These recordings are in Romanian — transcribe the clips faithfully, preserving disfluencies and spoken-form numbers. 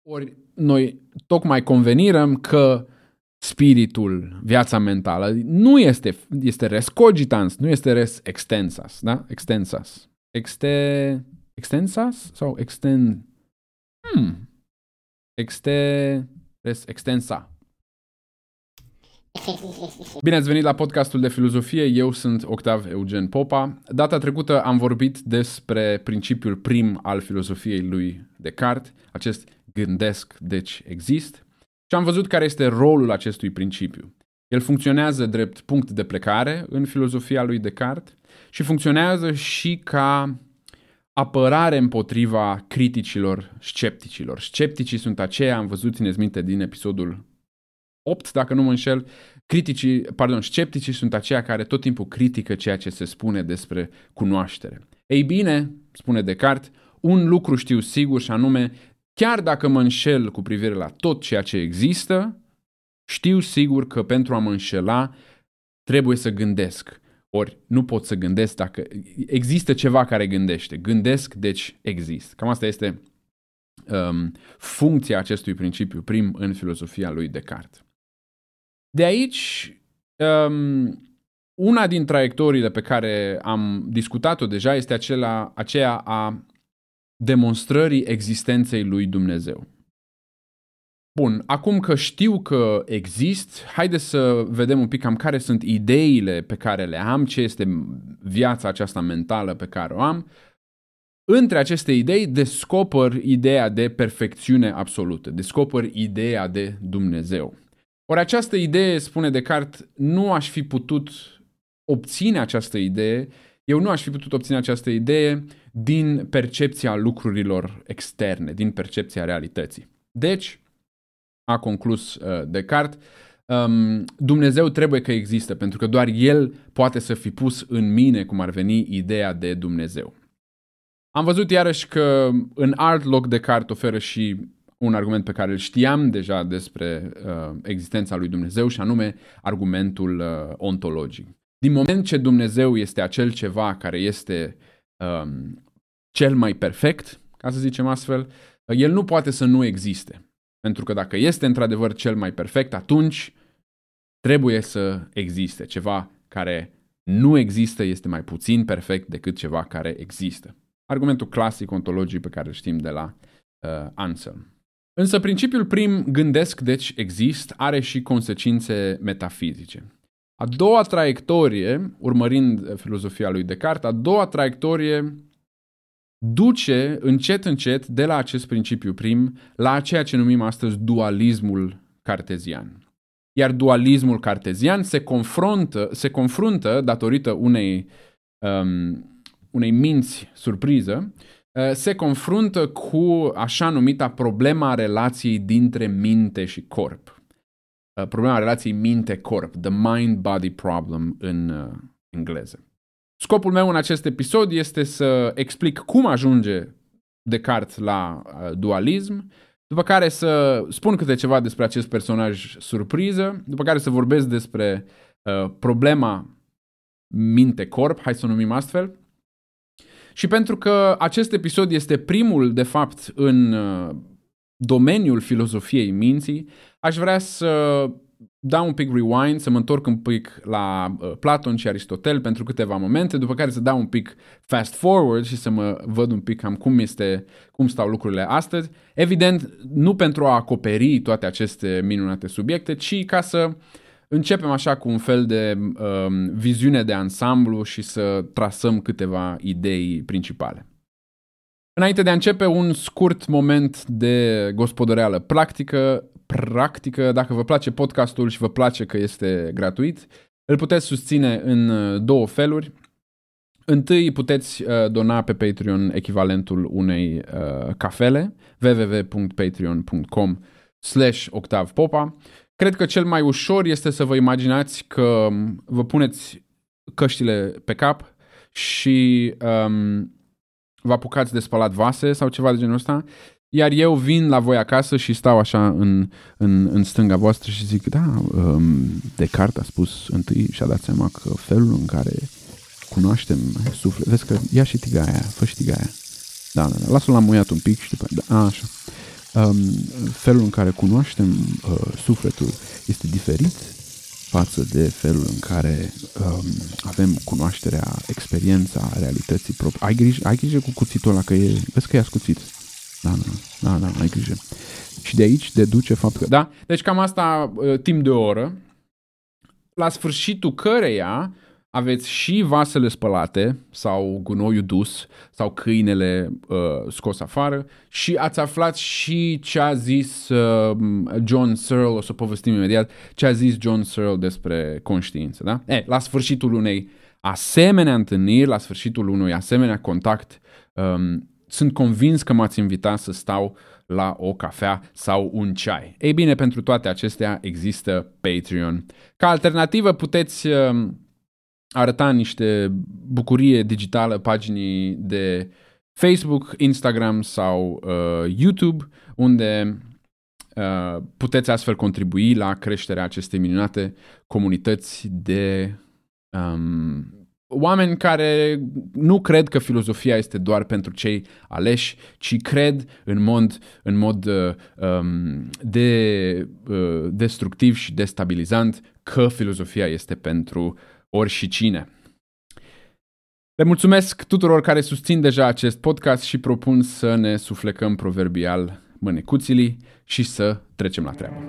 Ori noi tocmai convenirăm că spiritul, viața mentală, nu este, este res cogitans, nu este res extensas, da? Extensas. Exte, extensas? Sau exten... Hmm. Exte... Res extensa. Bine ați venit la podcastul de filozofie, eu sunt Octav Eugen Popa. Data trecută am vorbit despre principiul prim al filozofiei lui Descartes, acest gândesc, deci exist, și am văzut care este rolul acestui principiu. El funcționează drept punct de plecare în filozofia lui Descartes și funcționează și ca apărare împotriva criticilor scepticilor. Scepticii sunt aceia, am văzut, țineți minte din episodul opt, dacă nu mă înșel, criticii, pardon, scepticii sunt aceia care tot timpul critică ceea ce se spune despre cunoaștere. Ei bine, spune Descartes, un lucru știu sigur și anume, chiar dacă mă înșel cu privire la tot ceea ce există, știu sigur că pentru a mă înșela trebuie să gândesc. Ori nu pot să gândesc dacă există ceva care gândește. Gândesc, deci exist. Cam asta este um, funcția acestui principiu prim în filozofia lui Descartes. De aici, um, una din traiectoriile pe care am discutat-o deja este acela, aceea a demonstrării existenței lui Dumnezeu. Bun, acum că știu că exist, haideți să vedem un pic cam care sunt ideile pe care le am, ce este viața aceasta mentală pe care o am. Între aceste idei descoper ideea de perfecțiune absolută, descoper ideea de Dumnezeu. Ori această idee, spune Descartes, nu aș fi putut obține această idee, eu nu aș fi putut obține această idee din percepția lucrurilor externe, din percepția realității. Deci, a conclus uh, Descartes, um, Dumnezeu trebuie că există, pentru că doar El poate să fi pus în mine, cum ar veni, ideea de Dumnezeu. Am văzut iarăși că în alt loc Descartes oferă și un argument pe care îl știam deja despre uh, existența lui Dumnezeu, și anume argumentul uh, ontologic. Din moment ce Dumnezeu este acel ceva care este um, cel mai perfect, ca să zicem astfel, uh, El nu poate să nu existe. Pentru că dacă este într-adevăr cel mai perfect, atunci trebuie să existe. Ceva care nu există este mai puțin perfect decât ceva care există. Argumentul clasic ontologic pe care îl știm de la uh, Anselm. Însă principiul prim, gândesc, deci exist, are și consecințe metafizice. A doua traiectorie, urmărind filozofia lui Descartes, a doua traiectorie duce încet, încet de la acest principiu prim la ceea ce numim astăzi dualismul cartezian. Iar dualismul cartezian se confruntă, se confruntă datorită unei, um, unei minți surpriză, uh, se confruntă cu așa numita problema relației dintre minte și corp. Uh, problema relației minte-corp, the mind-body problem în uh, engleză. Scopul meu în acest episod este să explic cum ajunge Descartes la uh, dualism, după care să spun câte ceva despre acest personaj surpriză, după care să vorbesc despre uh, problema minte-corp, hai să o numim astfel. Și pentru că acest episod este primul, de fapt, în uh, domeniul filozofiei minții, aș vrea să dau un pic rewind, să mă întorc un pic la uh, Platon și Aristotel pentru câteva momente, după care să dau un pic fast forward și să mă văd un pic cam cum este, cum stau lucrurile astăzi. Evident, nu pentru a acoperi toate aceste minunate subiecte, ci ca să începem așa cu un fel de uh, viziune de ansamblu și să trasăm câteva idei principale. Înainte de a începe, un scurt moment de gospodăreală practică. Practică, dacă vă place podcastul și vă place că este gratuit, îl puteți susține în două feluri. Întâi puteți uh, dona pe Patreon echivalentul unei uh, cafele, www punct patreon punct com slash octav popa. Cred că cel mai ușor este să vă imaginați că vă puneți căștile pe cap și um, vă apucați de spălat vase sau ceva de genul ăsta, iar eu vin la voi acasă și stau așa în, în, în stânga voastră și zic, da, um, Descartes a spus întâi și a dat seama că felul în care cunoaștem suflet, vezi că ia și tigaia aia, fă și tigaia aia. Da, da, da, lasă-l amuiat un pic și după, da, a, așa. um, felul în care cunoaștem uh, sufletul este diferit față de felul în care um, avem cunoașterea, experiența, realității proprii. Ai grijă, ai grijă cu cuțitul ăla, că e, vezi că e ascuțit. Da, da, da, da, ai grijă. Și de aici deduce faptul că... Da? Deci cam asta uh, timp de o oră, la sfârșitul căreia aveți și vasele spălate sau gunoiul dus sau câinele uh, scos afară și ați aflat și ce a zis uh, John Searle, o să povestim imediat, ce a zis John Searle despre conștiință. Da? E, la sfârșitul unei asemenea întâlniri, la sfârșitul unui asemenea contact, um, sunt convins că m-ați invitat să stau la o cafea sau un ceai. Ei bine, pentru toate acestea există Patreon. Ca alternativă puteți uh, arăta niște bucurie digitală paginii de Facebook, Instagram sau uh, YouTube, unde uh, puteți astfel contribui la creșterea acestei minunate comunități de um, oameni care nu cred că filozofia este doar pentru cei aleși, ci cred în mod, în mod uh, um, de, uh, destructiv și destabilizant că filozofia este pentru ori și cine. Le mulțumesc tuturor care susțin deja acest podcast și propun să ne suflecăm proverbial mânecuțilii și să trecem la treabă.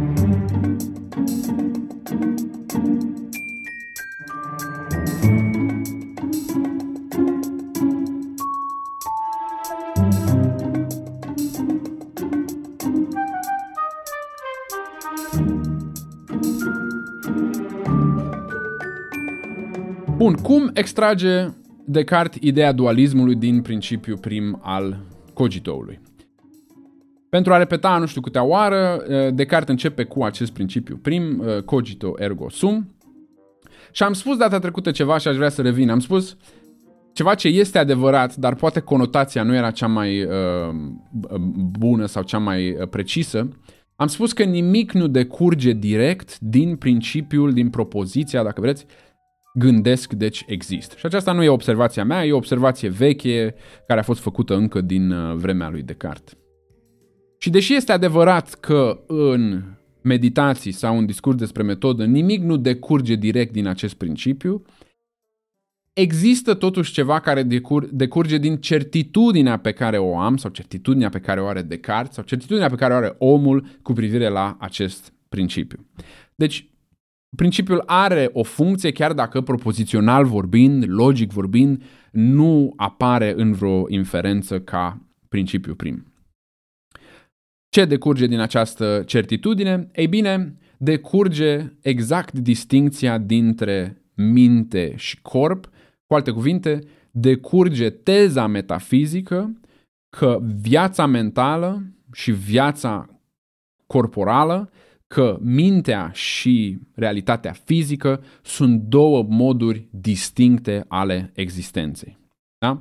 Bun, cum extrage Descartes ideea dualismului din principiul prim al cogitoului? Pentru a repeta nu știu câtea oară, Descartes începe cu acest principiu prim, cogito ergo sum. Și am spus data trecută ceva și aș vrea să revin. Am spus ceva ce este adevărat, dar poate conotația nu era cea mai uh, bună sau cea mai precisă. Am spus că nimic nu decurge direct din principiul, din propoziția, dacă vreți, gândesc, deci exist. Și aceasta nu e observația mea, e o observație veche care a fost făcută încă din vremea lui Descartes. Și deși este adevărat că în meditații sau în discurs despre metodă nimic nu decurge direct din acest principiu, există totuși ceva care decur- decurge din certitudinea pe care o am sau certitudinea pe care o are Descartes sau certitudinea pe care o are omul cu privire la acest principiu. Deci, principiul are o funcție, chiar dacă propozițional vorbind, logic vorbind, nu apare în vreo inferență ca principiu prim. Ce decurge din această certitudine? Ei bine, decurge exact distincția dintre minte și corp. Cu alte cuvinte, decurge teza metafizică că viața mentală și viața corporală, că mintea și realitatea fizică sunt două moduri distincte ale existenței. Da?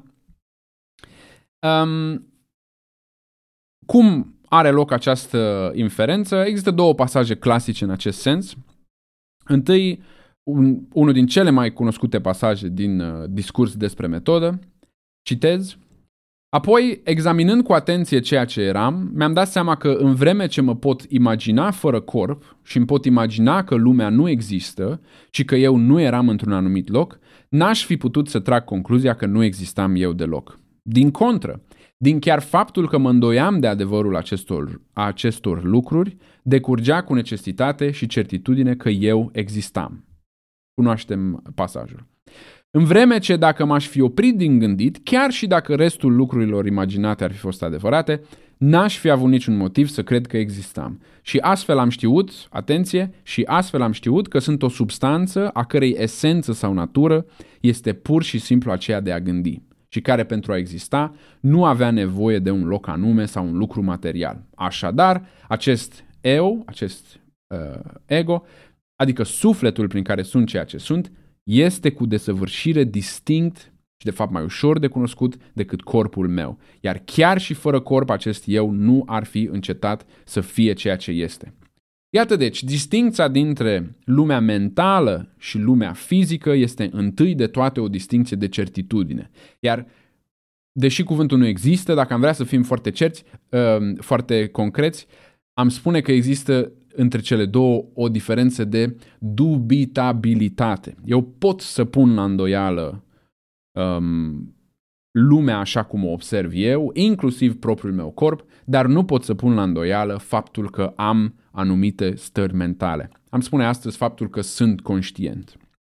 Um, cum are loc această inferență? Există două pasaje clasice în acest sens. Întâi, un, unul din cele mai cunoscute pasaje din uh, discurs despre metodă. Citez. Apoi, examinând cu atenție ceea ce eram, mi-am dat seama că în vreme ce mă pot imagina fără corp și îmi pot imagina că lumea nu există, ci că eu nu eram într-un anumit loc, n-aș fi putut să trag concluzia că nu existam eu deloc. Din contră, din chiar faptul că mă îndoiam de adevărul acestor, acestor lucruri, decurgea cu necesitate și certitudine că eu existam. Cunoaștem pasajul. În vreme ce dacă m-aș fi oprit din gândit, chiar și dacă restul lucrurilor imaginate ar fi fost adevărate, n-aș fi avut niciun motiv să cred că existam. Și astfel am știut, atenție, și astfel am știut că sunt o substanță a cărei esență sau natură este pur și simplu aceea de a gândi și care pentru a exista nu avea nevoie de un loc anume sau un lucru material. Așadar, acest eu, acest uh, ego, adică sufletul prin care sunt ceea ce sunt, este cu desăvârșire distinct și de fapt mai ușor de cunoscut decât corpul meu. Iar chiar și fără corp acest eu nu ar fi încetat să fie ceea ce este. Iată deci, distincția dintre lumea mentală și lumea fizică este întâi de toate o distincție de certitudine. Iar deși cuvântul nu există, dacă am vrea să fim foarte cerți, uh, foarte concreți, am spune că există între cele două o diferență de dubitabilitate. Eu pot să pun la îndoială um, lumea așa cum o observ eu, inclusiv propriul meu corp, dar nu pot să pun la îndoială faptul că am anumite stări mentale. Am spune astăzi faptul că sunt conștient.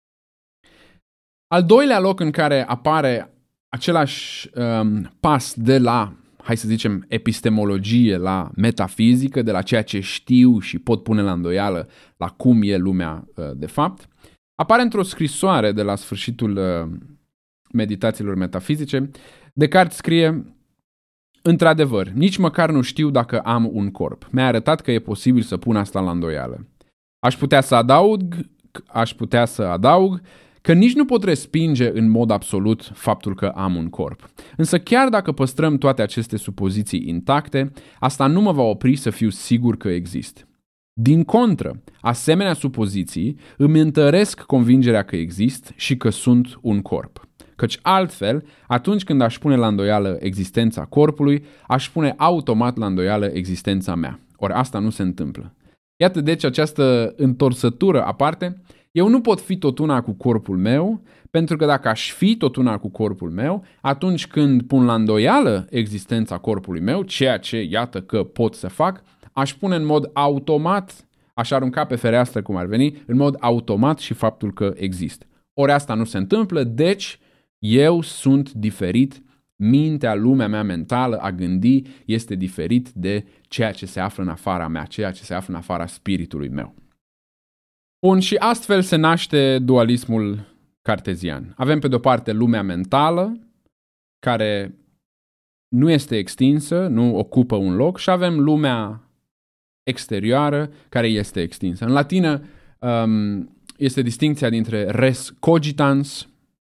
Al doilea loc în care apare același um, pas de la, hai să zicem, epistemologie la metafizică, de la ceea ce știu și pot pune la îndoială la cum e lumea uh, de fapt, apare într-o scrisoare de la sfârșitul uh, meditațiilor metafizice. Descartes scrie: într-adevăr, nici măcar nu știu dacă am un corp. Mi-a arătat că e posibil să pun asta la îndoială. Aș putea să adaug, aș putea să adaug că nici nu pot respinge în mod absolut faptul că am un corp. Însă chiar dacă păstrăm toate aceste supoziții intacte, asta nu mă va opri să fiu sigur că exist. Din contră, asemenea supoziții îmi întăresc convingerea că exist și că sunt un corp. Căci altfel, atunci când aș pune la îndoială existența corpului, aș pune automat la îndoială existența mea. Ori asta nu se întâmplă. Iată deci această întorsătură aparte. Eu nu pot fi tot una cu corpul meu, pentru că dacă aș fi tot una cu corpul meu, atunci când pun la îndoială existența corpului meu, ceea ce iată că pot să fac, aș pune în mod automat, aș arunca pe fereastră cum ar veni, în mod automat și faptul că exist. Ori asta nu se întâmplă, deci eu sunt diferit, mintea, lumea mea mentală, a gândi, este diferit de ceea ce se află în afara mea, ceea ce se află în afara spiritului meu. Bun, și astfel se naște dualismul cartezian. Avem pe de-o parte lumea mentală, care nu este extinsă, nu ocupă un loc, și avem lumea exterioară, care este extinsă. În latină um, este distincția dintre res cogitans,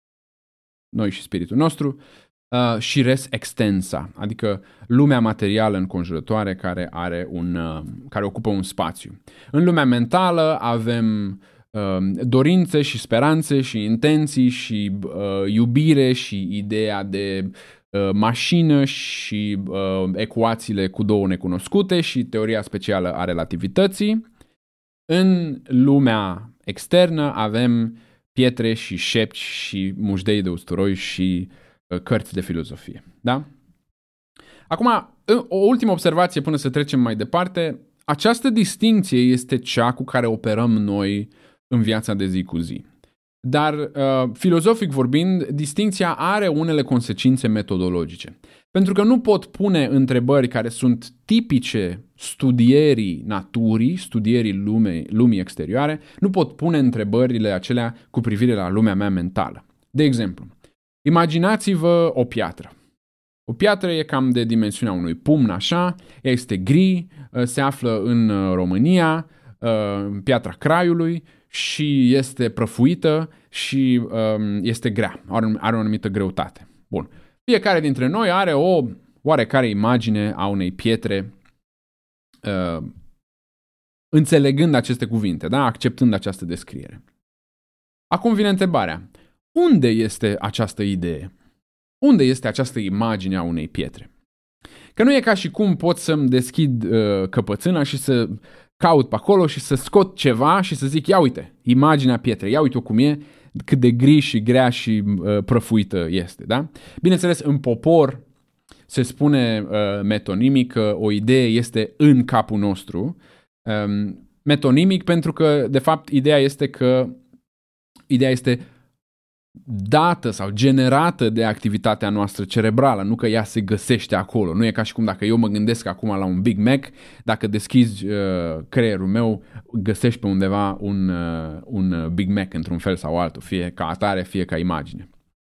noi și spiritul nostru, uh, și res extensa, adică lumea materială înconjurătoare care are un, uh, care ocupă un spațiu. În lumea mentală avem uh, dorințe și speranțe și intenții și uh, iubire și ideea de uh, mașină și uh, ecuațiile cu două necunoscute și teoria specială a relativității. În lumea externă avem pietre și șepci și mușdei de usturoi și uh, cărți de filozofie. Da? Acum, o ultimă observație până să trecem mai departe. Această distincție este cea cu care operăm noi în viața de zi cu zi. Dar, uh, filozofic vorbind, distincția are unele consecințe metodologice. Pentru că nu pot pune întrebări care sunt tipice studierii naturii, studierii lumei, lumii exterioare, nu pot pune întrebările acelea cu privire la lumea mea mentală. De exemplu, imaginați-vă o piatră. O piatră e cam de dimensiunea unui pumn așa, ea este gri, se află în România, Piatra Craiului, și este prăfuită și este grea, are o anumită greutate. Bun. Fiecare dintre noi are o oarecare imagine a unei pietre, uh, înțelegând aceste cuvinte, da? Acceptând această descriere. Acum vine întrebarea. Unde este această idee? Unde este această imagine a unei pietre? Că nu e ca și cum pot să-mi deschid uh, căpățâna și să caut pe acolo și să scot ceva și să zic, ia uite, imaginea pietrei, ia uite-o cum e, cât de gri și grea și uh, prăfuită este, da? Bineînțeles, în popor se spune uh, metonimic că o idee este în capul nostru. Um, metonimic pentru că, de fapt, ideea este că ideea este dată sau generată de activitatea noastră cerebrală, nu că ea se găsește acolo. Nu e ca și cum dacă eu mă gândesc acum la un Big Mac, dacă deschizi uh, creierul meu, găsești pe undeva un, uh, un Big Mac într-un fel sau altul, fie ca atare, fie ca imagine.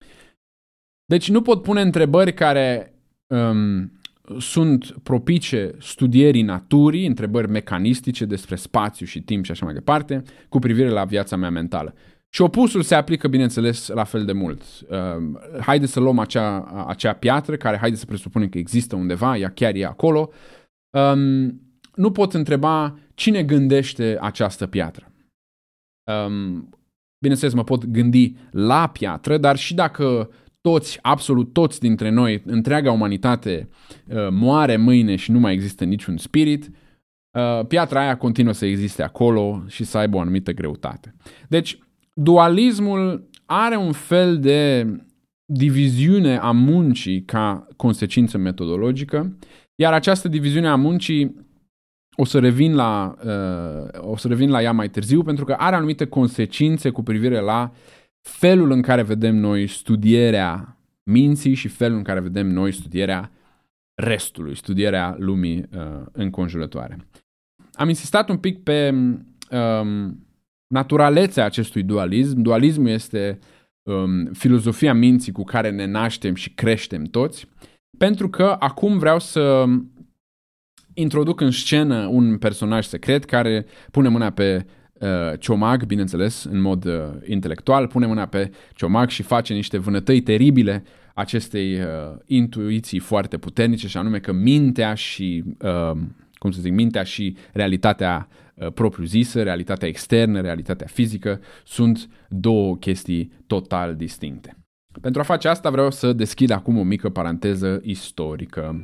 Deci nu pot pune întrebări care um, sunt propice studierii naturii, întrebări mecanistice despre spațiu și timp și așa mai departe, cu privire la viața mea mentală. Și opusul se aplică, bineînțeles, la fel de mult. Uh, haideți să luăm acea, acea piatră, care haideți să presupunem că există undeva, ea chiar e acolo. Um, nu pot întreba cine gândește această piatră. Um, bineînțeles, mă pot gândi la piatră, dar și dacă toți, absolut toți dintre noi, întreaga umanitate uh, moare mâine și nu mai există niciun spirit, uh, piatra aia continuă să existe acolo și să aibă o anumită greutate. Deci, dualismul are un fel de diviziune a muncii ca consecință metodologică, iar această diviziune a muncii o să revin la, uh, o să revin la ea mai târziu, pentru că are anumite consecințe cu privire la felul în care vedem noi studierea minții și felul în care vedem noi studierea restului, studierea lumii uh, înconjurătoare. Am insistat un pic pe um, naturalețea acestui dualism. Dualismul este um, filozofia minții cu care ne naștem și creștem toți, pentru că acum vreau să introduc în scenă un personaj secret care pune mâna pe uh, ciomag, bineînțeles, în mod uh, intelectual, pune mâna pe ciomag și face niște vânătăi teribile acestei uh, intuiții foarte puternice, și anume că mintea și, uh, cum să zic, mintea și realitatea uh, propriu-zisă, realitatea externă, realitatea fizică, sunt două chestii total distincte. Pentru a face asta vreau să deschid acum o mică paranteză istorică.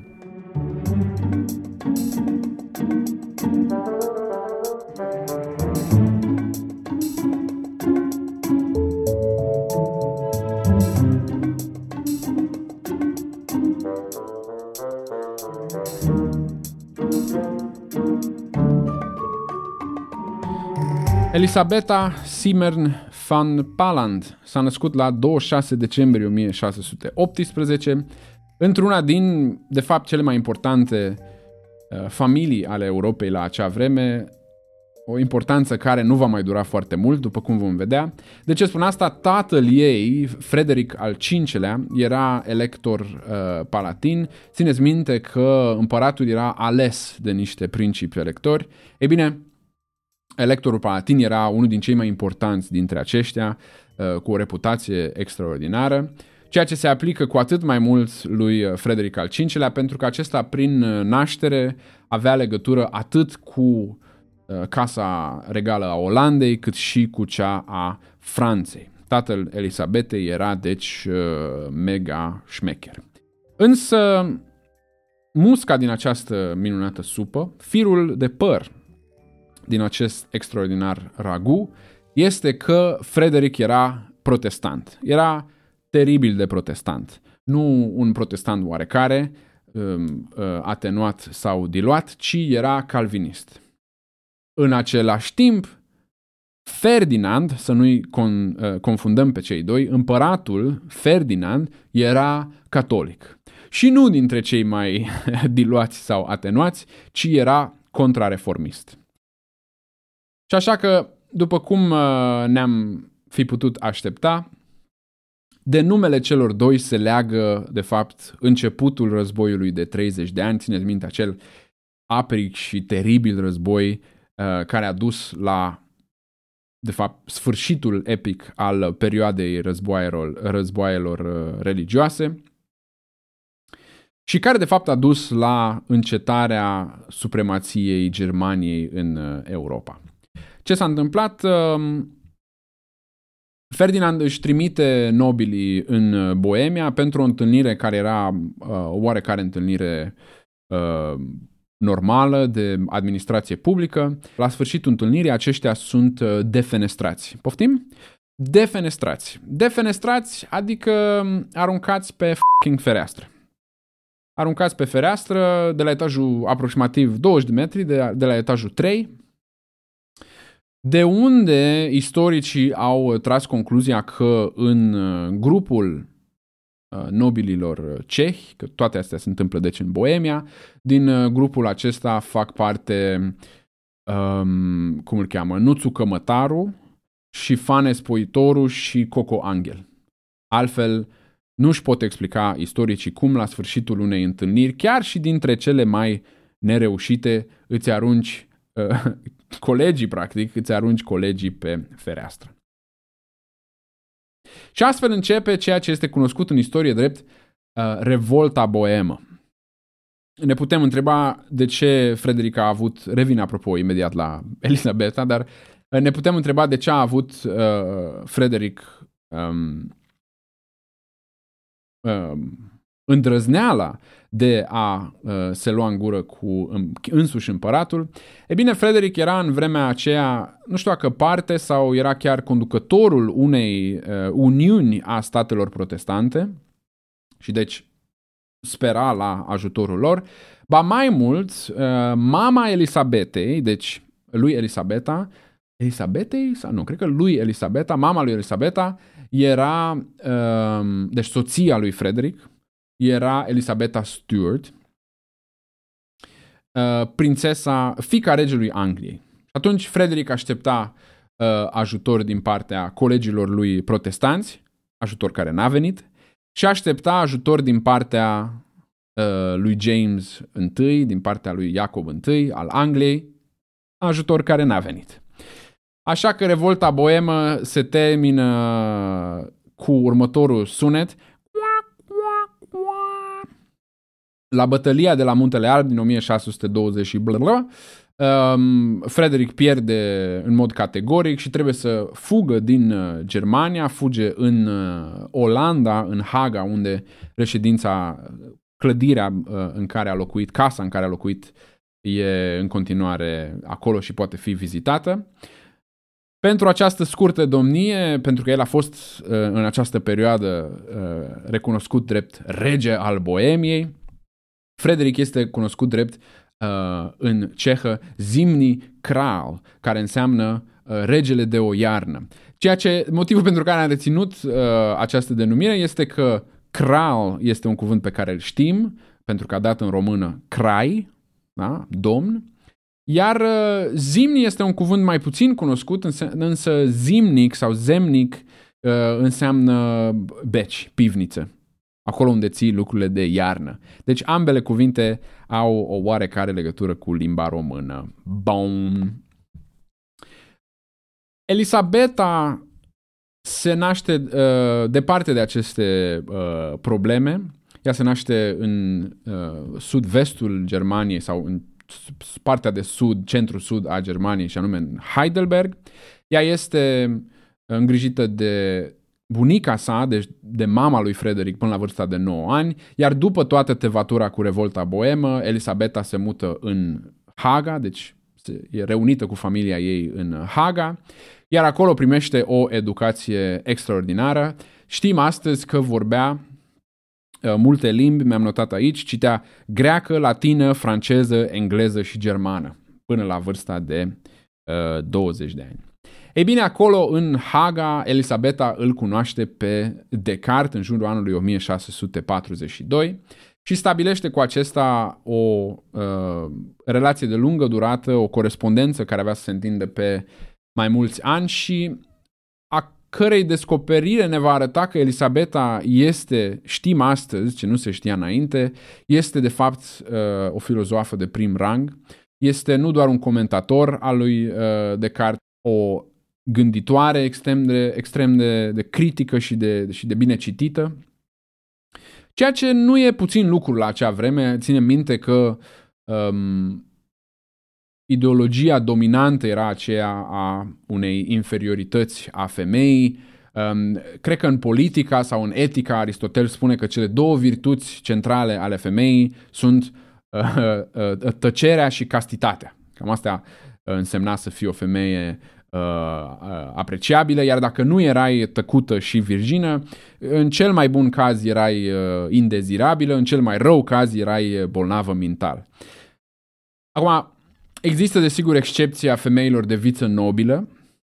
Elisabeta Simmern van Pallandt s-a născut la douăzeci și șase decembrie o mie șase sute optsprezece într-una din, de fapt, cele mai importante uh, familii ale Europei la acea vreme, o importanță care nu va mai dura foarte mult, după cum vom vedea. De ce spun asta? Tatăl ei, Frederic al cincilea, era elector uh, palatin. Țineți minte că împăratul era ales de niște principi electori. Ei bine, electorul palatin era unul din cei mai importanți dintre aceștia, uh, cu o reputație extraordinară, ceea ce se aplică cu atât mai mult lui Frederic al cincilea, pentru că acesta, prin naștere, avea legătură atât cu uh, Casa Regală a Olandei, cât și cu cea a Franței. Tatăl Elisabetei era, deci, uh, mega șmecher. Însă, musca din această minunată supă, firul de păr din acest extraordinar ragu, este că Frederic era protestant. Era teribil de protestant. Nu un protestant oarecare, atenuat sau diluat, ci era calvinist. În același timp, Ferdinand, să nu-i con- confundăm pe cei doi, împăratul Ferdinand era catolic. Și nu dintre cei mai diluați sau atenuați, ci era contrareformist. Și așa că, după cum ne-am fi putut aștepta, de numele celor doi se leagă, de fapt, începutul războiului de treizeci de ani. Țineți minte acel apric și teribil război uh, care a dus la, de fapt, sfârșitul epic al perioadei războaielor, războaielor uh, religioase și care, de fapt, a dus la încetarea supremației Germaniei în uh, Europa. Ce s-a întâmplat? Uh, Ferdinand își trimite nobilii în Boemia pentru o întâlnire care era uh, o oarecare întâlnire uh, normală de administrație publică. La sfârșitul întâlnirii aceștia sunt uh, defenestrați. Poftim? Defenestrați. Defenestrați adică aruncați pe fucking fereastră. Aruncați pe fereastră de la etajul aproximativ douăzeci de metri, de, de la etajul trei, de unde istoricii au tras concluzia că în grupul nobililor cehi, că toate astea se întâmplă deci în Boemia, din grupul acesta fac parte, um, cum îl cheamă, Nuțu Cămătaru și Fane Spoitoru și Coco Angel. Altfel, nu își pot explica istoricii cum la sfârșitul unei întâlniri, chiar și dintre cele mai nereușite, îți arunci uh, colegii, practic, îți arunci colegii pe fereastră. Și astfel începe ceea ce este cunoscut în istorie drept uh, revolta boemă. Ne putem întreba de ce Frederic a avut, revin apropo imediat la Elisabeta, dar uh, ne putem întreba de ce a avut uh, Frederic um, uh, îndrăzneala de a uh, se lua în gură cu um, însuși împăratul. E bine, Frederic era în vremea aceea, nu știu dacă parte sau era chiar conducătorul unei uh, uniuni a statelor protestante și deci spera la ajutorul lor. Ba mai mult, uh, mama Elisabetei, deci lui Elisabeta, Elisabetei? Sau nu, cred că lui Elisabeta, mama lui Elisabeta, era, uh, deci soția lui Frederic, era Elisabeta Stuart, uh, prințesa, fiica regelui Angliei. Atunci Frederic aștepta uh, ajutor din partea colegilor lui protestanți, ajutor care n-a venit, și aștepta ajutor din partea uh, lui James I, din partea lui Iacob I al Angliei, ajutor care n-a venit. Așa că revolta boemă se termină cu următorul sunet. La bătălia de la Muntele Alb din o mie șase sute douăzeci și bla bla, um, Frederic pierde în mod categoric și trebuie să fugă din uh, Germania, fuge în uh, Olanda, în Haga, unde reședința, clădirea uh, în care a locuit, casa în care a locuit, e în continuare acolo și poate fi vizitată. Pentru această scurtă domnie, pentru că el a fost uh, în această perioadă uh, recunoscut drept rege al Boemiei, Frederic este cunoscut drept uh, în cehă Zimni Král, care înseamnă uh, regele de o iarnă. Ceea ce, motivul pentru care am reținut uh, această denumire este că Král este un cuvânt pe care îl știm, pentru că a dat în română Krai, da? Domn, iar uh, Zimni este un cuvânt mai puțin cunoscut, însă, însă zimnic sau zemnic uh, înseamnă beci, pivniță. Acolo unde ții lucrurile de iarnă. Deci ambele cuvinte au o oarecare legătură cu limba română. Bum. Elisabeta se naște uh, departe de aceste uh, probleme. Ea se naște în uh, sud-vestul Germaniei sau în partea de sud, centru-sud a Germaniei, și anume în Heidelberg. Ea este îngrijită de bunica sa, deci de mama lui Frederic, până la vârsta de nouă ani, iar după toată tevatura cu revolta boemă, Elisabeta se mută în Haga, deci e reunită cu familia ei în Haga, iar acolo primește o educație extraordinară. Știm astăzi că vorbea uh, multe limbi, mi-am notat aici, citea greacă, latină, franceză, engleză și germană, până la vârsta de uh, douăzeci de ani. Ei bine, acolo în Haga, Elisabeta îl cunoaște pe Descartes în jurul anului o mie șase sute patruzeci și doi și stabilește cu acesta o uh, relație de lungă durată, o corespondență care avea să se întindă pe mai mulți ani și a cărei descoperire ne va arăta că Elisabeta este, știm astăzi, ce nu se știa înainte, este de fapt uh, o filozofă de prim rang, este nu doar un comentator al lui uh, Descartes, o gânditoare extrem de, extrem de, de critică și de, și de bine citită. Ceea ce nu e puțin lucru la acea vreme. Ținem minte că um, ideologia dominantă era aceea a unei inferiorități a femeii. Um, cred că în politica sau în etica Aristotel spune că cele două virtuți centrale ale femeii sunt uh, uh, tăcerea și castitatea. Cam asta însemna să fii o femeie Uh, uh, apreciabilă, iar dacă nu erai tăcută și virgină, în cel mai bun caz erai uh, indezirabilă, în cel mai rău caz erai bolnavă mental. Acum, există desigur excepția femeilor de viță nobilă,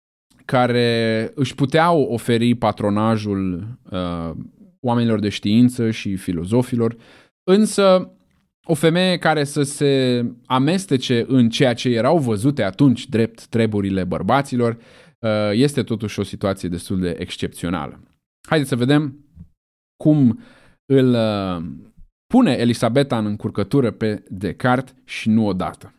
care își puteau oferi patronajul uh, oamenilor de știință și filozofilor, însă o femeie care să se amestece în ceea ce erau văzute atunci drept treburile bărbaților este totuși o situație destul de excepțională. Haideți să vedem cum îl pune Elisabeta în încurcătură pe Descartes și nu odată.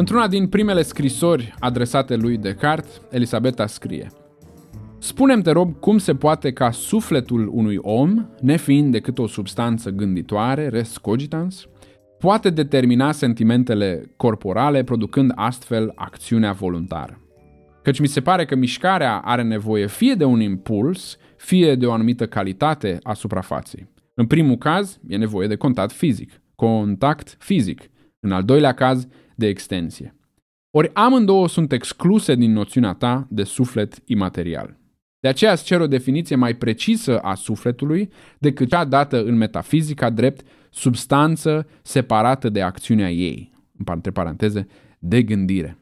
Într-una din primele scrisori adresate lui Descartes, Elisabeta scrie: Spune-mi, te rog, cum se poate ca sufletul unui om, nefiind decât o substanță gânditoare, res cogitans, poate determina sentimentele corporale, producând astfel acțiunea voluntară. Căci mi se pare că mișcarea are nevoie fie de un impuls, fie de o anumită calitate a suprafaței. În primul caz, e nevoie de contact fizic. Contact fizic. În al doilea caz, de extensie. Ori amândouă sunt excluse din noțiunea ta de suflet imaterial. De aceea îți cer o definiție mai precisă a sufletului decât cea dată în metafizica drept substanță separată de acțiunea ei, între paranteze, de gândire.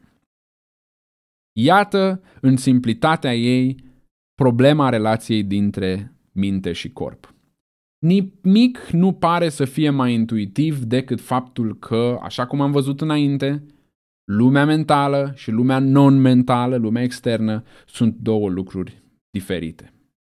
Iată, în simplitatea ei, problema relației dintre minte și corp. Nimic nu pare să fie mai intuitiv decât faptul că, așa cum am văzut înainte, lumea mentală și lumea non-mentală, lumea externă, sunt două lucruri diferite.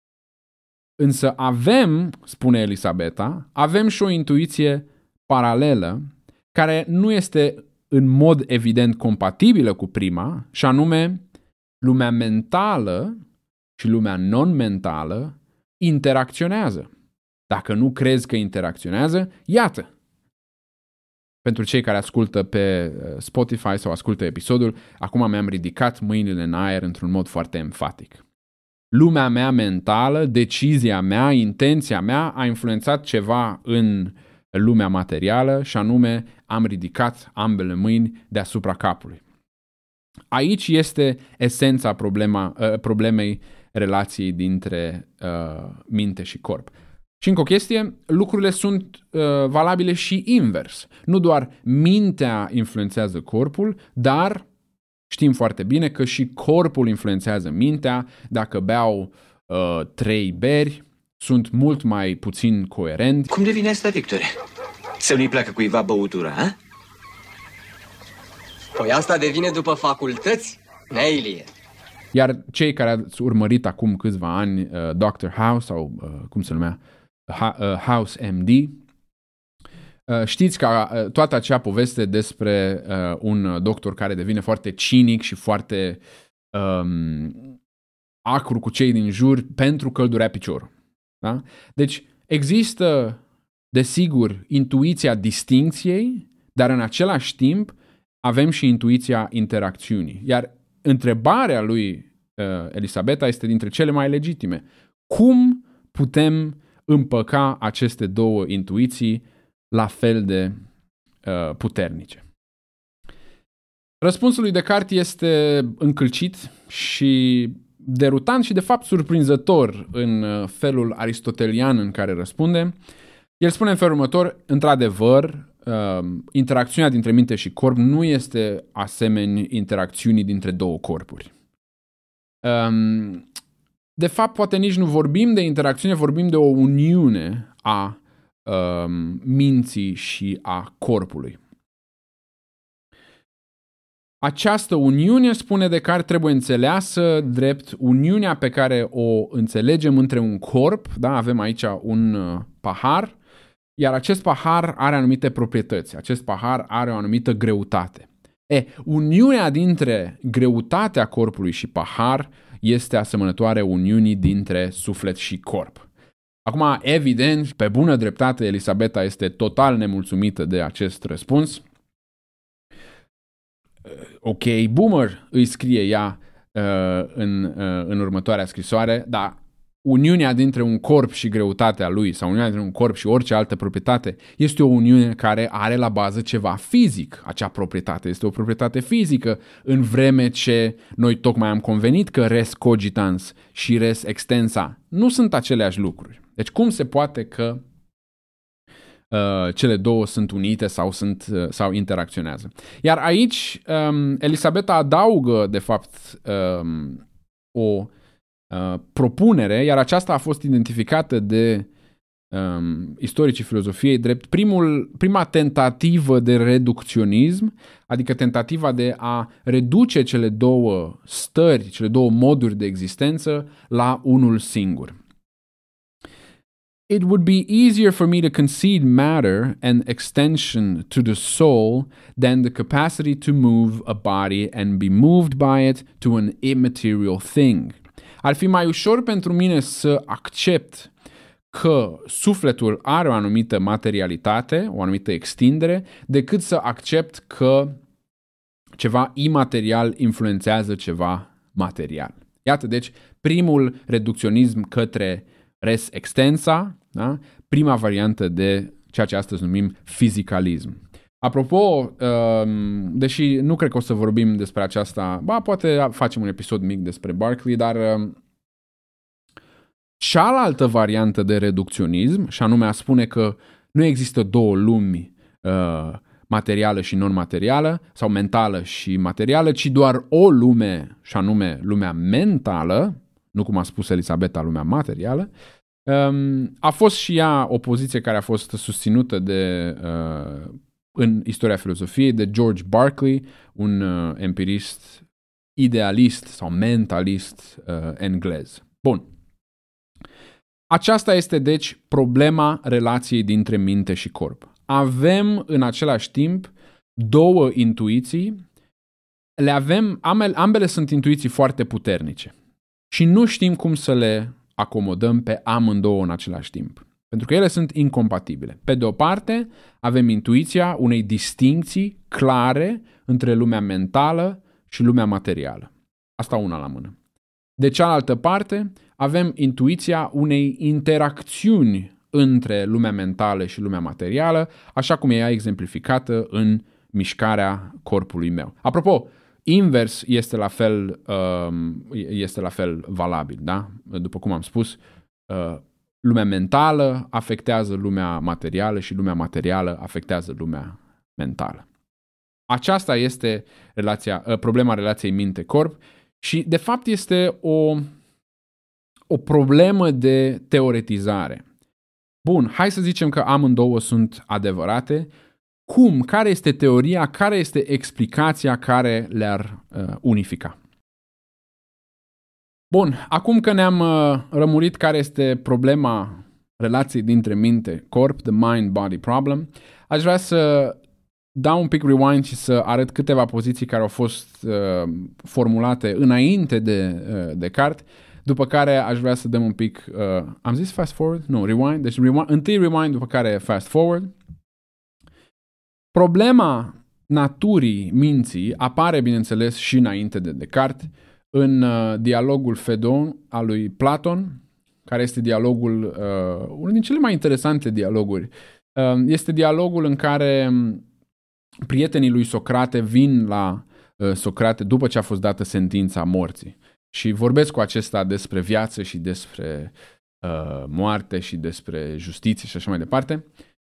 Însă avem, spune Elisabeta, avem și o intuiție paralelă care nu este în mod evident compatibilă cu prima, și anume lumea mentală și lumea non-mentală interacționează. Dacă nu crezi că interacționează, iată! Pentru cei care ascultă pe Spotify sau ascultă episodul, acum mi-am ridicat mâinile în aer într-un mod foarte emfatic. Lumea mea mentală, decizia mea, intenția mea a influențat ceva în lumea materială și anume am ridicat ambele mâini deasupra capului. Aici este esența problema, uh, problemei relației dintre uh, minte și corp. Și încă o chestie, lucrurile sunt uh, valabile și invers. Nu doar mintea influențează corpul, dar știm foarte bine că și corpul influențează mintea. Dacă beau uh, trei beri, sunt mult mai puțin coerenți. Cum devine asta, Victor? Să nu-i placă cuiva băutura, ha? Păi asta devine după facultăți, Neilie. Iar cei care ați urmărit acum câțiva ani uh, doctor House sau uh, cum se numea, ha- uh, House M D, uh, știți că uh, toată acea poveste despre uh, un doctor care devine foarte cinic și foarte um, acru cu cei din jur pentru că îl durea piciorul. Da? Deci există, desigur, intuiția distincției, dar în același timp avem și intuiția interacțiunii. Iar întrebarea lui uh, Elisabeta este dintre cele mai legitime. Cum putem împăca aceste două intuiții la fel de uh, puternice? Răspunsul lui Descartes este încălcit și derutant și de fapt surprinzător în felul aristotelian în care răspunde. El spune în felul următor: într-adevăr, interacțiunea dintre minte și corp nu este asemeni interacțiunii dintre două corpuri. De fapt, poate nici nu vorbim de interacțiune, vorbim de o uniune a minții și a corpului. Această uniune, spune Descartes, trebuie înțeleasă drept uniunea pe care o înțelegem între un corp, da? Avem aici un pahar, iar acest pahar are anumite proprietăți, acest pahar are o anumită greutate. E, uniunea dintre greutatea corpului și pahar este asemănătoare uniunii dintre suflet și corp. Acum, evident, pe bună dreptate, Elisabeta este total nemulțumită de acest răspuns. Ok, boomer, îi scrie ea uh, în, uh, în următoarea scrisoare, dar uniunea dintre un corp și greutatea lui sau uniunea dintre un corp și orice altă proprietate este o uniune care are la bază ceva fizic. Acea proprietate este o proprietate fizică, în vreme ce noi tocmai am convenit că res cogitans și res extensa nu sunt aceleași lucruri. Deci cum se poate că Uh, cele două sunt unite sau, sunt, uh, sau interacționează? Iar aici um, Elisabeta adaugă de fapt um, o uh, propunere, iar aceasta a fost identificată de um, istoricii filozofiei drept primul, prima tentativă de reducționism, adică tentativa de a reduce cele două stări, cele două moduri de existență la unul singur. It would be easier for me to concede matter and extension to the soul than the capacity to move a body and be moved by it to an immaterial thing. Ar fi mai ușor pentru mine să accept că sufletul are o anumită materialitate, o anumită extindere, decât să accept că ceva imaterial influențează ceva material. Iată, deci, primul reducționism către res extensa, da? Prima variantă de ceea ce astăzi numim fizicalism. Apropo, deși nu cred că o să vorbim despre aceasta, ba, poate facem un episod mic despre Berkeley, dar cealaltă variantă de reducționism, și anume a spune că nu există două lumi, materială și non-materială, sau mentală și materială, ci doar o lume, și anume lumea mentală, nu cum a spus Elisabeta, lumea materială, a fost și ea o poziție care a fost susținută de, în istoria filozofiei de George Berkeley, un empirist idealist sau mentalist englez. Bun. Aceasta este, deci, problema relației dintre minte și corp. Avem în același timp două intuiții, le avem, ambele, ambele sunt intuiții foarte puternice și nu știm cum să le acomodăm pe amândouă în același timp, pentru că ele sunt incompatibile. Pe de o parte, avem intuiția unei distincții clare între lumea mentală și lumea materială. Asta una la mână. De cealaltă parte, avem intuiția unei interacțiuni între lumea mentală și lumea materială, așa cum e ea exemplificată în mișcarea corpului meu. Apropo, invers este la fel, este la fel valabil, da? După cum am spus, lumea mentală afectează lumea materială și lumea materială afectează lumea mentală. Aceasta este relația, problema relației minte-corp și, de fapt, este o, o problemă de teoretizare. Bun, hai să zicem că amândouă sunt adevărate. Cum? Care este teoria? Care este explicația care le-ar uh, unifica? Bun, acum că ne-am uh, rămurit care este problema relației dintre minte-corp, the mind-body problem, aș vrea să dau un pic rewind și să arăt câteva poziții care au fost uh, formulate înainte de uh, Descartes, după care aș vrea să dăm un pic... Uh, am zis fast forward? Nu, rewind. Deci rewind, întâi rewind, după care fast forward. Problema naturii minții apare, bineînțeles, și înainte de Descartes, în uh, dialogul Phaedon al lui Platon, care este dialogul, uh, unul din cele mai interesante dialoguri. Uh, este dialogul în care prietenii lui Socrate vin la uh, Socrate după ce a fost dată sentința morții și vorbesc cu acesta despre viață și despre uh, moarte și despre justiție și așa mai departe.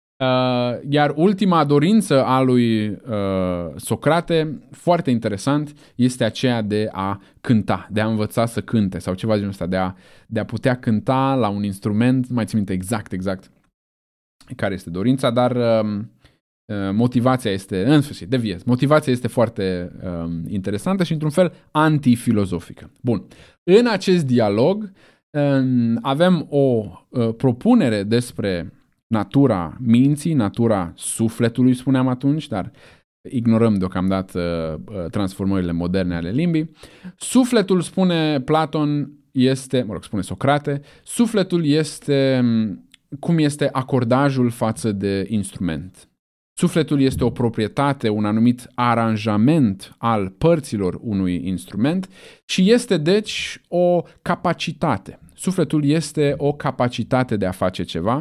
Uh, iar ultima dorință a lui uh, Socrate, foarte interesant, este aceea de a cânta, de a învăța să cânte sau ceva genul ăsta, de a, de a putea cânta la un instrument, nu mai țin minte exact, exact care este dorința, dar uh, motivația este, în sfârșit, deviez, motivația este foarte uh, interesantă și într-un fel antifilozofică. Bun, în acest dialog uh, avem o uh, propunere despre natura minții, natura sufletului, spuneam atunci, dar ignorăm deocamdată uh, transformările moderne ale limbii. Sufletul, spune Platon, este, mă rog, spune Socrate, sufletul este cum este acordajul față de instrument. Sufletul este o proprietate, un anumit aranjament al părților unui instrument și este, deci, o capacitate. Sufletul este o capacitate de a face ceva.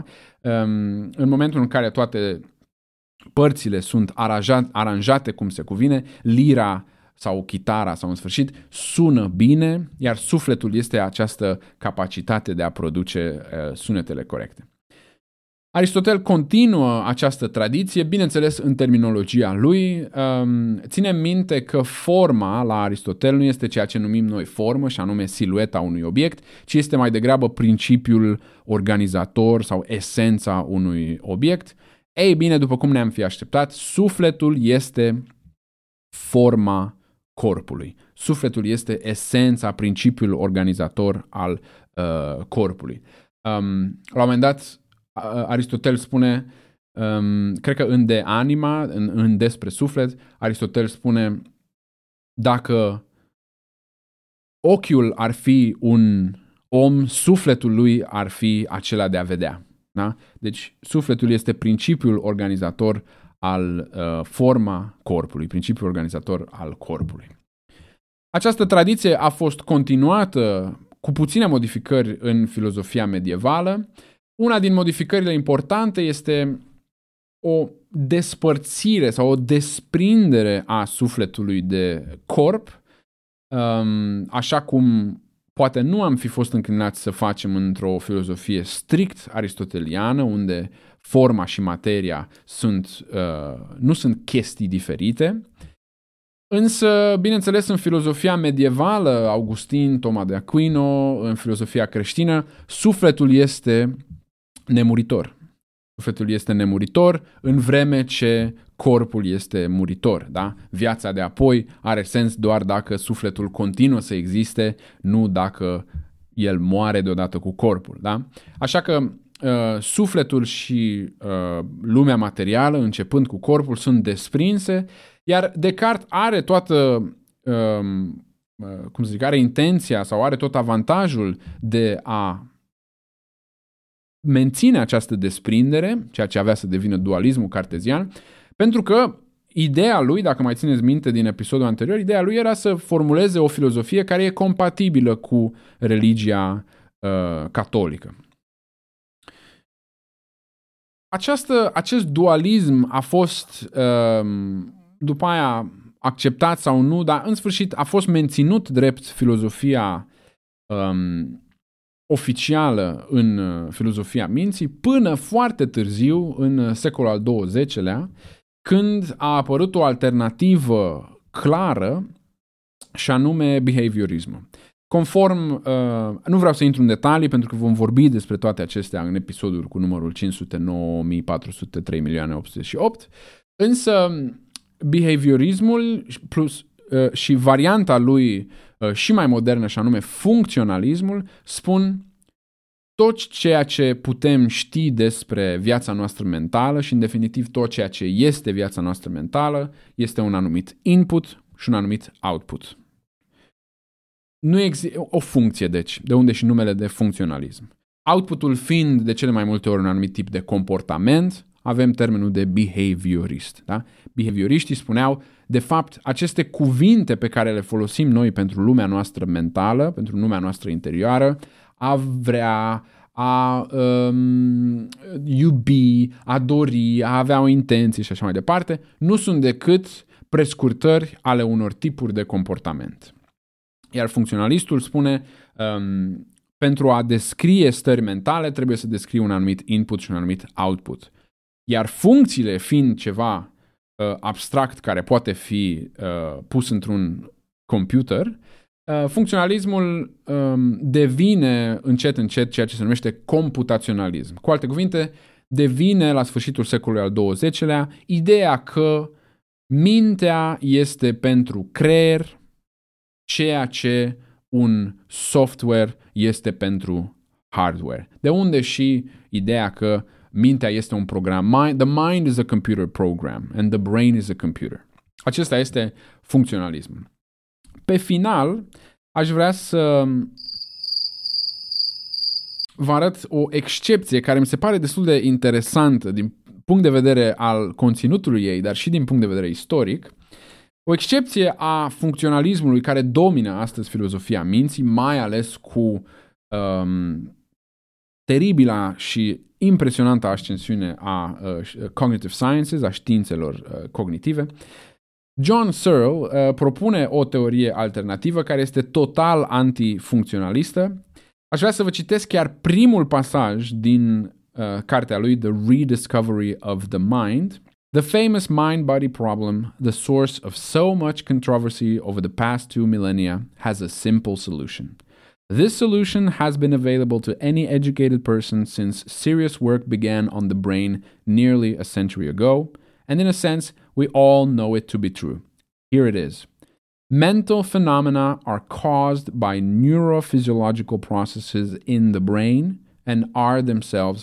În momentul în care toate părțile sunt aranjate, aranjate cum se cuvine, lira sau chitara sau în sfârșit sună bine, iar sufletul este această capacitate de a produce sunetele corecte. Aristotel continuă această tradiție, bineînțeles în terminologia lui. Ținem minte că forma la Aristotel nu este ceea ce numim noi formă, și anume silueta unui obiect, ci este mai degrabă principiul organizator sau esența unui obiect. Ei bine, după cum ne-am fi așteptat, sufletul este forma corpului. Sufletul este esența, principiul organizator al uh, corpului. Um, la un moment dat, Aristotel spune, um, cred că în De Anima, în, în Despre Suflet, Aristotel spune dacă ochiul ar fi un om, sufletul lui ar fi acela de a vedea. Da? Deci sufletul este principiul organizator al uh, forma corpului, principiul organizator al corpului. Această tradiție a fost continuată cu puține modificări în filozofia medievală. Una din modificările importante este o despărțire sau o desprindere a sufletului de corp, um, așa cum poate nu am fi fost înclinați să facem într-o filozofie strict aristoteliană, unde forma și materia sunt, uh, nu sunt chestii diferite. Însă, bineînțeles, în filozofia medievală, Augustin, Toma de Aquino, în filozofia creștină, sufletul este nemuritor. Sufletul este nemuritor în vreme ce corpul este muritor. Da? Viața de apoi are sens doar dacă sufletul continuă să existe, nu dacă el moare deodată cu corpul. Da? Așa că uh, sufletul și uh, lumea materială, începând cu corpul, sunt desprinse, iar Descartes are toată, uh, uh, cum să zic, are intenția sau are tot avantajul de a menține această desprindere, ceea ce avea să devină dualismul cartezian, pentru că ideea lui, dacă mai țineți minte din episodul anterior, ideea lui era să formuleze o filozofie care e compatibilă cu religia uh, catolică. Această, acest dualism a fost uh, după aia acceptat sau nu, dar în sfârșit a fost menținut drept filozofia um, oficială în filozofia minții până foarte târziu, în secolul al douăzecilea, când a apărut o alternativă clară și anume behaviorismul. Conform, uh, nu vreau să intru în detalii pentru că vom vorbi despre toate acestea în episodul cu numărul cinci sute nouă mii patru sute trei milioane opt sute și opt, însă behaviorismul plus uh, și varianta lui uh, și mai modernă și anume funcționalismul spun tot ceea ce putem ști despre viața noastră mentală și în definitiv tot ceea ce este viața noastră mentală este un anumit input și un anumit output. Nu există o funcție, deci, de unde și numele de funcționalism. Outputul fiind de cele mai multe ori un anumit tip de comportament, avem termenul de behaviorist. Da? Behavioriștii spuneau, de fapt, aceste cuvinte pe care le folosim noi pentru lumea noastră mentală, pentru lumea noastră interioară, a vrea, a um, iubi, a dori, a avea o intenție și așa mai departe, nu sunt decât prescurtări ale unor tipuri de comportament. Iar funcționalistul spune, um, pentru a descrie stări mentale trebuie să descrie un anumit input și un anumit output. Iar funcțiile fiind ceva uh, abstract care poate fi uh, pus într-un computer, uh, funcționalismul um, devine încet încet ceea ce se numește computaționalism. Cu alte cuvinte, devine la sfârșitul secolului al douăzecilea ideea că mintea este pentru creier ceea ce un software este pentru hardware. De unde și ideea că mintea este un program. The mind is a computer program and the brain is a computer. Acesta este funcționalismul. Pe final, aș vrea să vă arăt o excepție care mi se pare destul de interesantă din punct de vedere al conținutului ei, dar și din punct de vedere istoric. O excepție a funcționalismului care domină astăzi filozofia minții, mai ales cu um, teribila și impresionantă ascensiune a uh, cognitive sciences, a științelor uh, cognitive. John Searle uh, propune o teorie alternativă care este total antifuncționalistă. Aș vrea să vă citesc chiar primul pasaj din uh, cartea lui, The Rediscovery of the Mind. The famous mind-body problem, the source of so much controversy over the past two millennia, has a simple solution. This solution has been available to any educated person since serious work began on the brain nearly a century ago, and in a sense, we all know it to be true. Here it is. Mental phenomena are caused by neurophysiological processes in the brain and are themselves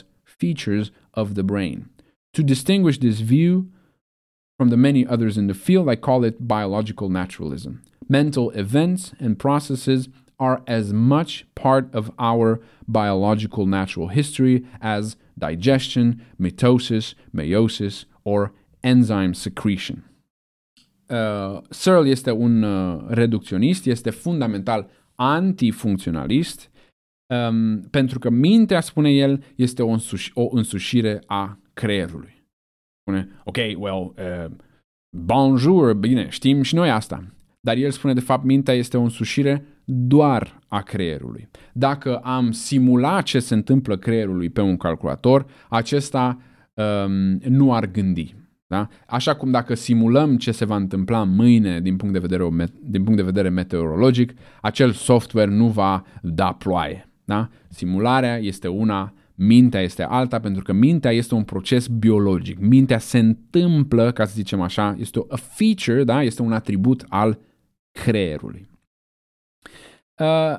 features of the brain. To distinguish this view from the many others in the field, I call it biological naturalism. Mental events and processes are as much part of our biological natural history as digestion, mitosis, meiosis, or enzyme secretion. Uh, Searle este un uh, reducționist, este fundamental antifuncționalist, um, pentru că mintea, spune el, este o, însuși, o însușire a creierului. Spune, ok, well, uh, bonjour, bine, știm și noi asta. Dar el spune, de fapt, mintea este o însușire doar a creierului. Dacă am simulat ce se întâmplă creierului pe un calculator, acesta um, nu ar gândi. Da? Așa cum dacă simulăm ce se va întâmpla mâine din punct de vedere, din punct de vedere meteorologic, acel software nu va da ploaie. Da? Simularea este una, mintea este alta, pentru că mintea este un proces biologic. Mintea se întâmplă, ca să zicem așa, este o a feature, da? Este un atribut al creierului. Uh,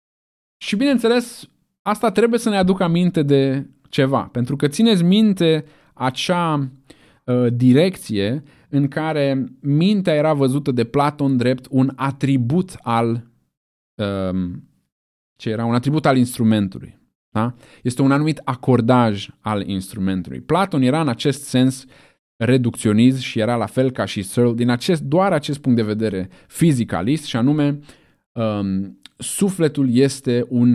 și bineînțeles, asta trebuie să ne aducă aminte de ceva, pentru că țineți minte acea uh, direcție în care mintea era văzută de Platon drept un atribut al uh, ce era un atribut al instrumentului. Da? Este un anumit acordaj al instrumentului. Platon era în acest sens reducționist și era la fel ca și Searle din acest, doar acest punct de vedere fizicalist, și anume um, sufletul este un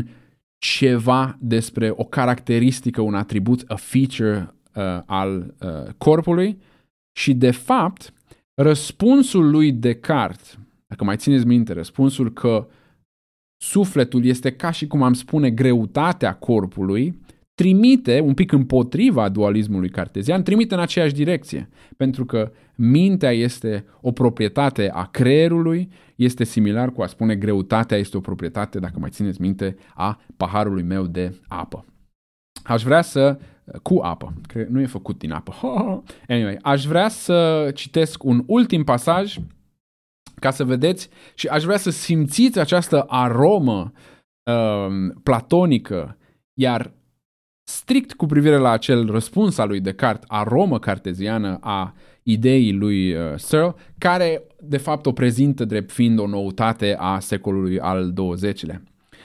ceva despre o caracteristică, un atribut, a feature uh, al uh, corpului și de fapt răspunsul lui Descartes, dacă mai țineți minte, răspunsul că sufletul este ca și cum am spune greutatea corpului, trimite un pic împotriva dualismului cartezian, trimite în aceeași direcție, pentru că mintea este o proprietate a creierului, este similar cu a spune greutatea este o proprietate, dacă mai țineți minte, a paharului meu de apă. Aș vrea să, cu apă, cred, nu e făcut din apă, anyway, aș vrea să citesc un ultim pasaj ca să vedeți și aș vrea să simțiți această aromă uh, platonică, iar strict cu privire la acel răspuns al lui Descartes, aromă carteziană a ideii lui uh, Searle, care de fapt o prezintă drept fiind o noutate a secolului al douăzecilea.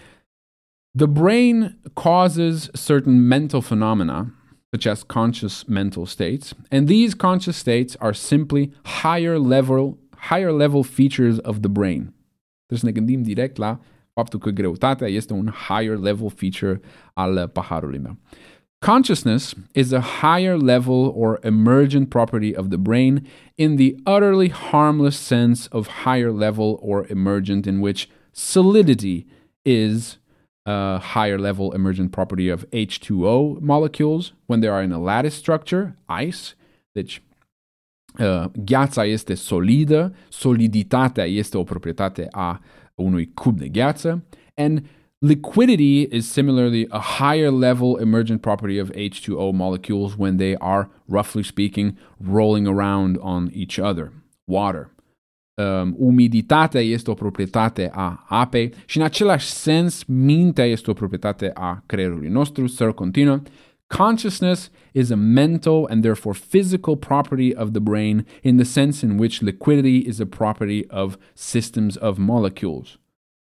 The brain causes certain mental phenomena, such as conscious mental states, and these conscious states are simply higher level, higher level features of the brain. Trebuie să ne gândim direct la faptul că greutatea este un higher level feature al paharului meu. Consciousness is a higher level or emergent property of the brain in the utterly harmless sense of higher level or emergent, in which solidity is a higher level emergent property of H two O molecules when they are in a lattice structure, ice. Deci, uh, gheața este solidă, soliditatea este o proprietate a unui cub de gheață, and liquidity is similarly a higher level emergent property of H two O molecules when they are, roughly speaking, rolling around on each other. Water. Um, umiditatea este o proprietate a apei și în același sens mintea este o proprietate a creierului nostru. Searle continuă. Consciousness is a mental and therefore physical property of the brain in the sense in which liquidity is a property of systems of molecules.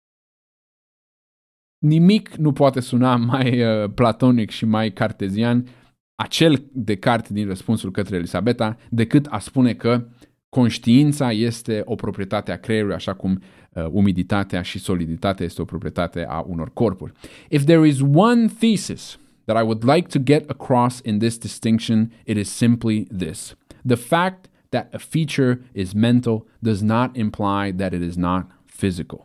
Nimic nu poate suna mai uh, platonic și mai cartezian, acel Descartes din răspunsul către Elisabeta, decât a spune că conștiința este o proprietate a creierului, așa cum uh, umiditatea și soliditatea este o proprietate a unor corpuri. If there is one thesis that I would like to get across in this distinction, it is simply this. The fact that a feature is mental does not imply that it is not physical.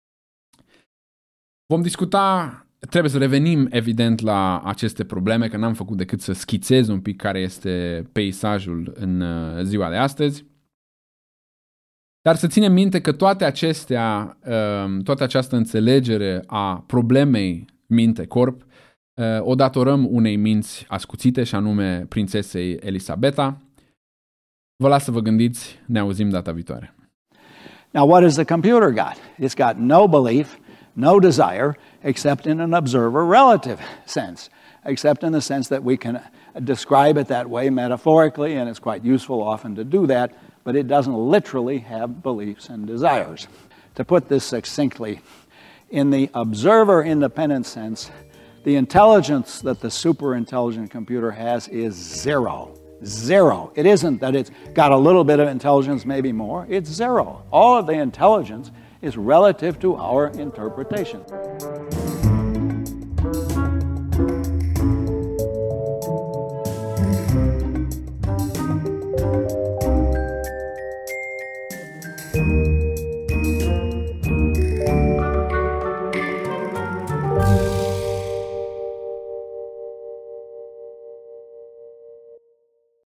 Vom discuta, trebuie să revenim evident la aceste probleme, că n-am făcut decât să schițez un pic care este peisajul în uh, ziua de astăzi. Dar să ținem minte că toate acestea, uh, toată această înțelegere a problemei minte-corp uh, o datorăm unei minți ascuțite, și anume prințesei Elisabeta. Vă las să vă gândiți, ne auzim data viitoare. Now what has the computer got? It's got no belief, no desire, except in an observer relative sense. except in the sense that we can describe it that way metaphorically, and it's quite useful often to do that, but it doesn't literally have beliefs and desires. To put this succinctly, in the observer-independent sense, the intelligence that the super-intelligent computer has is zero. Zero. It isn't that it's got a little bit of intelligence, maybe more. It's zero. All of the intelligence is relative to our interpretation.